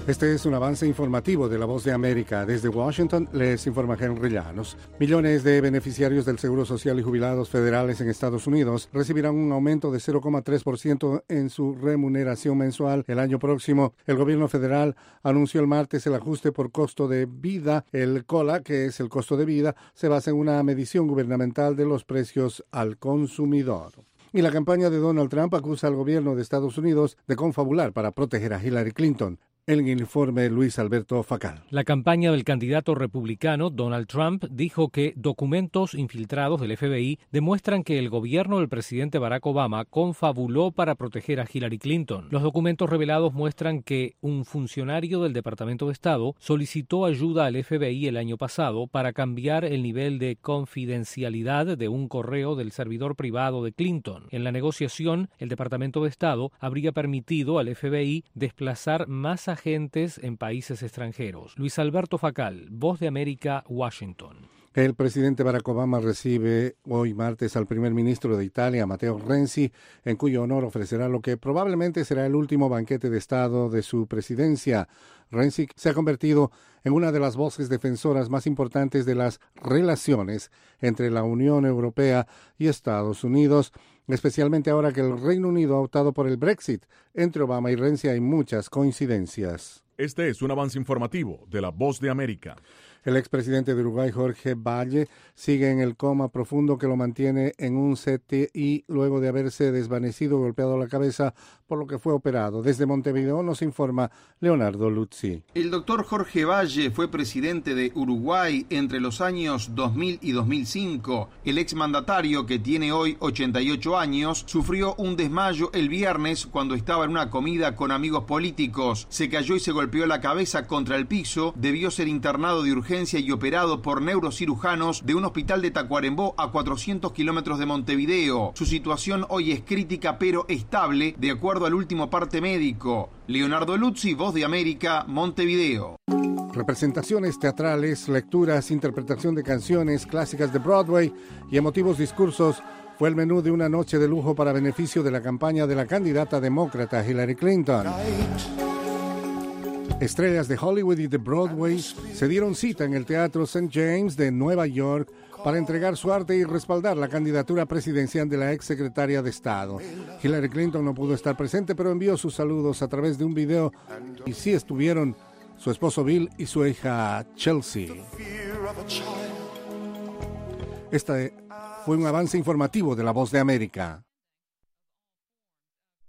Este es un avance informativo de La Voz de América. Desde Washington les informa Henry Llanos. Millones de beneficiarios del Seguro Social y jubilados federales en Estados Unidos recibirán un aumento de 0,3% en su remuneración mensual el año próximo. El gobierno federal anunció el martes el ajuste por costo de vida. El COLA, que es el costo de vida, se basa en una medición gubernamental de los precios al consumidor. Y la campaña de Donald Trump acusa al gobierno de Estados Unidos de confabular para proteger a Hillary Clinton. El informe Luis Alberto Facal. La campaña del candidato republicano Donald Trump dijo que documentos infiltrados del FBI demuestran que el gobierno del presidente Barack Obama confabuló para proteger a Hillary Clinton. Los documentos revelados muestran que un funcionario del Departamento de Estado solicitó ayuda al FBI el año pasado para cambiar el nivel de confidencialidad de un correo del servidor privado de Clinton. En la negociación, el Departamento de Estado habría permitido al FBI desplazar más agentes en países extranjeros. Luis Alberto Facal, Voz de América, Washington. El presidente Barack Obama recibe hoy martes al primer ministro de Italia, Matteo Renzi, en cuyo honor ofrecerá lo que probablemente será el último banquete de Estado de su presidencia. Renzi se ha convertido en una de las voces defensoras más importantes de las relaciones entre la Unión Europea y Estados Unidos, especialmente ahora que el Reino Unido ha optado por el Brexit. Entre Obama y Renzi hay muchas coincidencias. Este es un avance informativo de La Voz de América. El expresidente de Uruguay, Jorge Valle, sigue en el coma profundo que lo mantiene en un CTI luego de haberse desvanecido, golpeado la cabeza, por lo que fue operado. Desde Montevideo nos informa Leonardo Luzzi. El doctor Jorge Valle fue presidente de Uruguay entre los años 2000 y 2005. El exmandatario, que tiene hoy 88 años, sufrió un desmayo el viernes cuando estaba en una comida con amigos políticos. Se cayó y se golpeó la cabeza contra el piso. Debió ser internado de urgencia y operado por neurocirujanos de un hospital de Tacuarembó a 400 kilómetros de Montevideo. Su situación hoy es crítica pero estable, de acuerdo al último parte médico. Leonardo Luzzi, Voz de América, Montevideo. Representaciones teatrales, lecturas, interpretación de canciones clásicas de Broadway y emotivos discursos fue el menú de una noche de lujo para beneficio de la campaña de la candidata demócrata Hillary Clinton. Estrellas de Hollywood y de Broadway se dieron cita en el Teatro St. James de Nueva York para entregar su arte y respaldar la candidatura presidencial de la exsecretaria de Estado. Hillary Clinton no pudo estar presente, pero envió sus saludos a través de un video, y sí estuvieron su esposo Bill y su hija Chelsea. Este fue un avance informativo de La Voz de América.